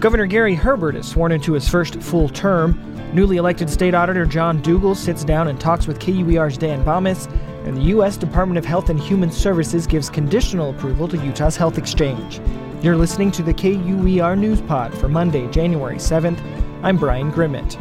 Governor Gary Herbert is sworn into his first full term. Newly elected state auditor John Dougall sits down and talks with KUER's Dan Bammes, and the U.S. Department of Health and Human Services gives conditional approval to Utah's health exchange. You're listening to the KUER News Pod for Monday, January 7th. I'm Brian Grimmett.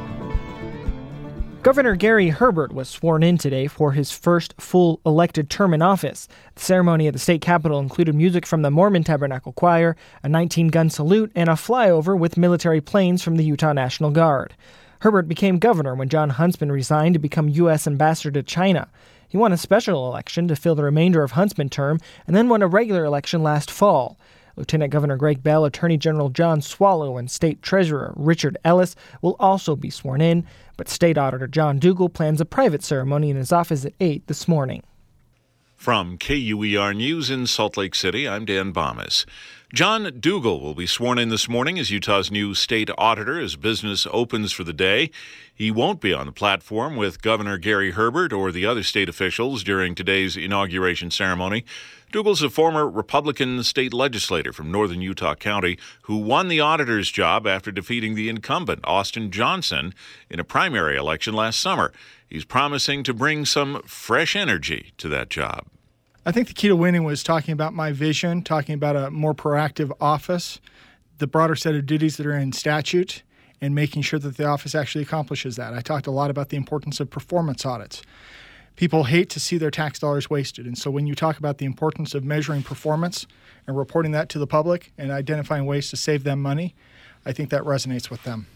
Governor Gary Herbert was sworn in today for his first full elected term in office. The ceremony at the state capitol included music from the Mormon Tabernacle Choir, a 19-gun salute, and a flyover with military planes from the Utah National Guard. Herbert became governor when Jon Huntsman resigned to become U.S. ambassador to China. He won a special election to fill the remainder of Huntsman's term and then won a regular election last fall. Lieutenant Governor Greg Bell, Attorney General John Swallow, and State Treasurer Richard Ellis will also be sworn in, but State Auditor John Dougall plans a private ceremony in his office at 8 this morning. From KUER News in Salt Lake City, I'm Dan Bammes. John Dougall will be sworn in this morning as Utah's new state auditor as business opens for the day. He won't be on the platform with Governor Gary Herbert or the other state officials during today's inauguration ceremony. Dougall's a former Republican state legislator from northern Utah County who won the auditor's job after defeating the incumbent, Austin Johnson, in a primary election last summer. He's promising to bring some fresh energy to that job. I think the key to winning was talking about my vision, talking about a more proactive office, the broader set of duties that are in statute, and making sure that the office actually accomplishes that. I talked a lot about the importance of performance audits. People hate to see their tax dollars wasted, and so when you talk about the importance of measuring performance and reporting that to the public and identifying ways to save them money, I think that resonates with them.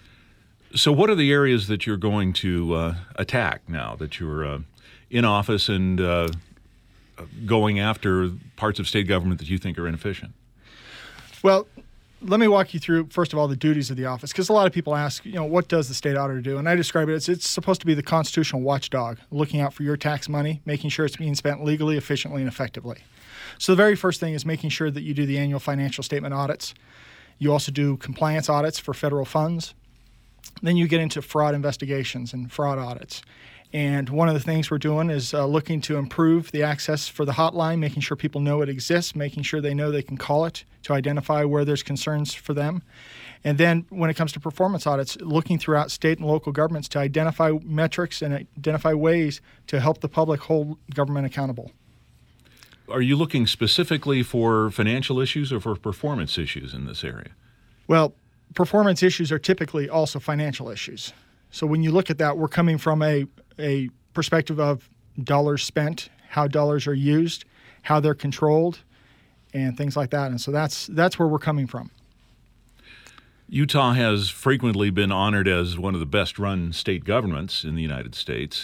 So what are the areas that you're going to attack now that you're in office and going after parts of state government that you think are inefficient? Well, let me walk you through, first of all, the duties of the office, because a lot of people ask, what does the state auditor do? And I describe it as it's supposed to be the constitutional watchdog, looking out for your tax money, making sure it's being spent legally, efficiently, and effectively. So the very first thing is making sure that you do the annual financial statement audits. You also do compliance audits for federal funds. Then you get into fraud investigations and fraud audits. And one of the things we're doing is looking to improve the access for the hotline, making sure people know it exists, making sure they know they can call it to identify where there's concerns for them. And then when it comes to performance audits, looking throughout state and local governments to identify metrics and identify ways to help the public hold government accountable. Are you looking specifically for financial issues or for performance issues in this area? Well, performance issues are typically also financial issues. So when you look at that, we're coming from a perspective of dollars spent, how dollars are used, how they're controlled, and things like that. And so that's where we're coming from. Utah has frequently been honored as one of the best-run state governments in the United States.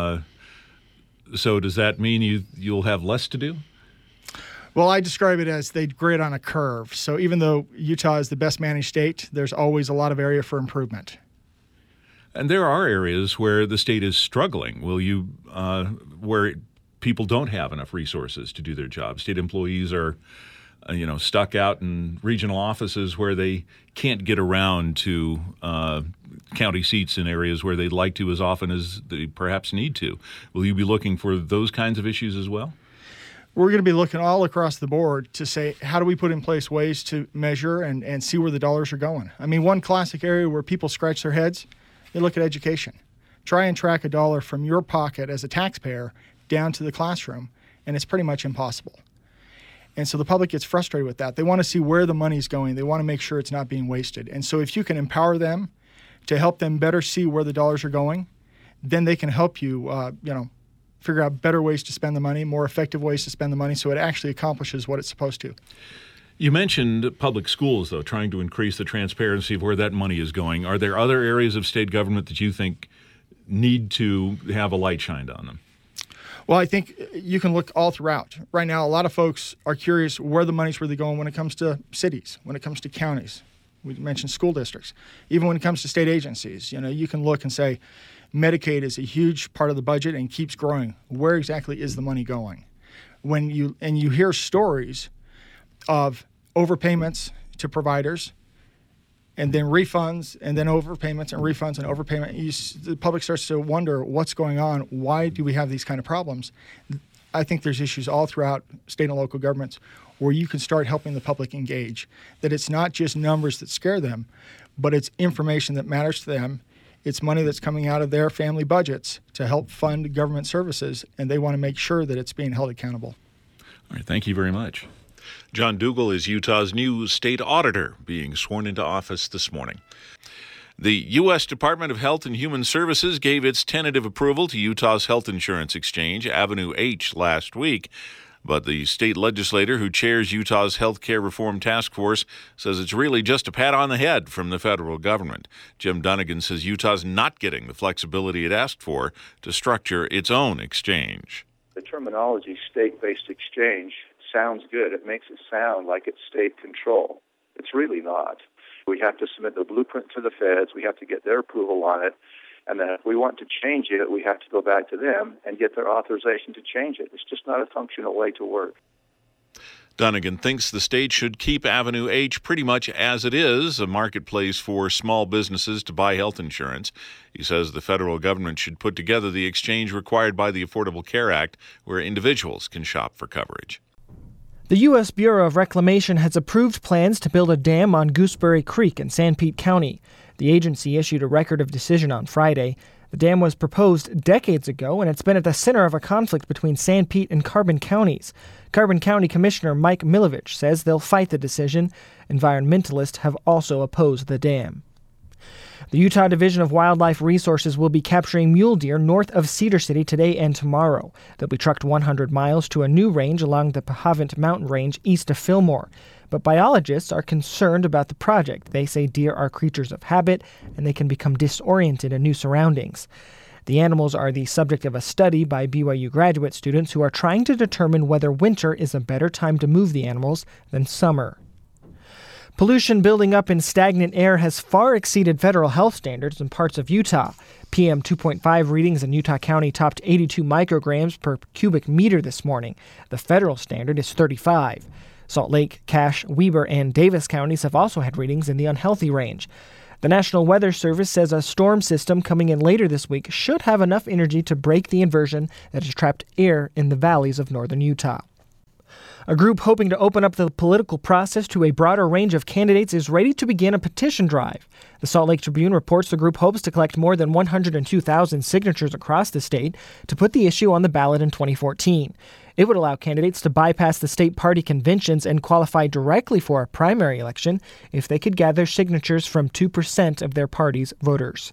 So does that mean you'll have less to do? Well, I describe it as they grade on a curve. So even though Utah is the best managed state, there's always a lot of area for improvement. And there are areas where the state is struggling. Where people don't have enough resources to do their job. State employees are, stuck out in regional offices where they can't get around to county seats in areas where they'd like to as often as they perhaps need to. Will you be looking for those kinds of issues as well? We're going to be looking all across the board to say, how do we put in place ways to measure and see where the dollars are going? I mean, one classic area where people scratch their heads, they look at education. Try and track a dollar from your pocket as a taxpayer down to the classroom, and it's pretty much impossible. And so the public gets frustrated with that. They want to see where the money's going. They want to make sure it's not being wasted. And so if you can empower them to help them better see where the dollars are going, then they can help you, figure out better ways to spend the money, more effective ways to spend the money so it actually accomplishes what it's supposed to. You mentioned public schools, though, trying to increase the transparency of where that money is going. Are there other areas of state government that you think need to have a light shined on them? Well, I think you can look all throughout. Right now, a lot of folks are curious where the money's really going when it comes to cities, when it comes to counties. We mentioned school districts. Even when it comes to state agencies, you can look and say, Medicaid is a huge part of the budget and keeps growing. Where exactly is the money going? When you hear stories of overpayments to providers and then refunds and then overpayments and refunds and overpayment, the public starts to wonder what's going on. Why do we have these kind of problems? I think there's issues all throughout state and local governments where you can start helping the public engage, that it's not just numbers that scare them, but it's information that matters to them. It's money that's coming out of their family budgets to help fund government services, and they want to make sure that it's being held accountable. All right, thank you very much. John Dougall is Utah's new state auditor, being sworn into office this morning. The U.S. Department of Health and Human Services gave its tentative approval to Utah's health insurance exchange, Avenue H, last week. But the state legislator who chairs Utah's Health Care Reform Task Force says it's really just a pat on the head from the federal government. Jim Dunnigan says Utah's not getting the flexibility it asked for to structure its own exchange. The terminology state-based exchange sounds good. It makes it sound like it's state control. It's really not. We have to submit the blueprint to the feds. We have to get their approval on it. And then if we want to change it, we have to go back to them and get their authorization to change it. It's just not a functional way to work. Dunnigan thinks the state should keep Avenue H pretty much as it is, a marketplace for small businesses to buy health insurance. He says the federal government should put together the exchange required by the Affordable Care Act, where individuals can shop for coverage. The U.S. Bureau of Reclamation has approved plans to build a dam on Gooseberry Creek in Sanpete County. The agency issued a record of decision on Friday. The dam was proposed decades ago, and it's been at the center of a conflict between Sanpete and Carbon counties. Carbon County Commissioner Mike Milovich says they'll fight the decision. Environmentalists have also opposed the dam. The Utah Division of Wildlife Resources will be capturing mule deer north of Cedar City today and tomorrow. They'll be trucked 100 miles to a new range along the Pahavint Mountain Range east of Fillmore. But biologists are concerned about the project. They say deer are creatures of habit and they can become disoriented in new surroundings. The animals are the subject of a study by BYU graduate students who are trying to determine whether winter is a better time to move the animals than summer. Pollution building up in stagnant air has far exceeded federal health standards in parts of Utah. PM 2.5 readings in Utah County topped 82 micrograms per cubic meter this morning. The federal standard is 35. Salt Lake, Cache, Weber, and Davis counties have also had readings in the unhealthy range. The National Weather Service says a storm system coming in later this week should have enough energy to break the inversion that has trapped air in the valleys of northern Utah. A group hoping to open up the political process to a broader range of candidates is ready to begin a petition drive. The Salt Lake Tribune reports the group hopes to collect more than 102,000 signatures across the state to put the issue on the ballot in 2014. It would allow candidates to bypass the state party conventions and qualify directly for a primary election if they could gather signatures from 2% of their party's voters.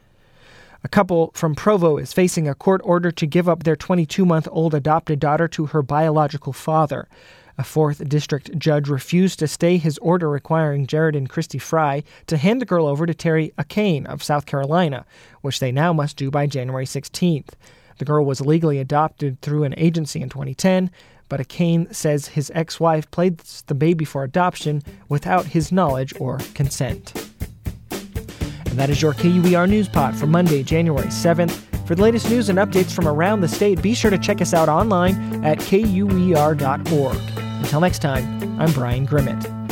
A couple from Provo is facing a court order to give up their 22-month-old adopted daughter to her biological father. A 4th District judge refused to stay his order requiring Jared and Christy Fry to hand the girl over to Terry Akane of South Carolina, which they now must do by January 16th. The girl was legally adopted through an agency in 2010, but Akane says his ex-wife placed the baby for adoption without his knowledge or consent. And that is your KUER News Pod for Monday, January 7th. For the latest news and updates from around the state, be sure to check us out online at KUER.org. Until next time, I'm Brian Grimmett.